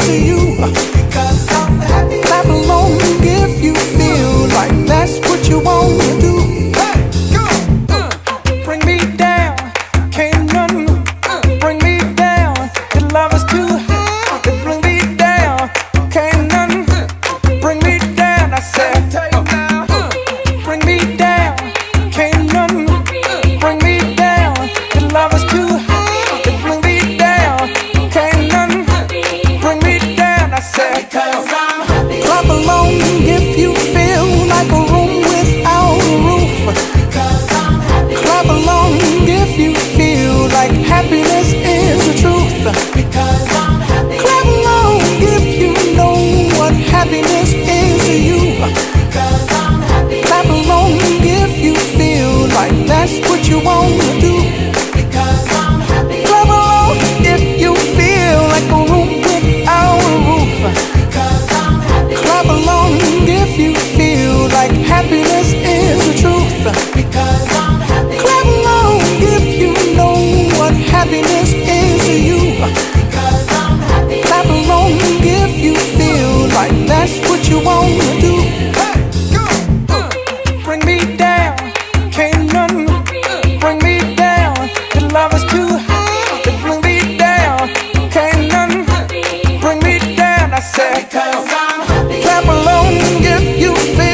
is you. Because I'm happy. Clap along if you feel like that's what you want to do. Hey, go! Bring me down, can't none bring me down. Your love is too high to bring me down. Can't none bring me down. I said, bring me down, can't none bring me down. Your love is too high to bring me down. Can't none bring me down. I said, because I'm happy. Clap along if you feel like a room without a roof. Because I'm happy. Clap along if you feel like happiness is the truth. Because I'm happy. Clap along if you know what happiness is to you. Because I'm happy. Clap along if you feel like that's what you want to do. Because I'm happy. Clap along if you feel like a room without a roof. Because I'm happy. Clap along if you feel like happiness is the truth. Because I'm happy. Clap along if you know what happiness is to you. Because I'm happy. Clap along if you feel like that's what you want to do. Hey, go! Bring me down, can't none bring me down. Your love is too high to bring me down. Can't none bring me down. I said, because I'm happy. Clap along if you feel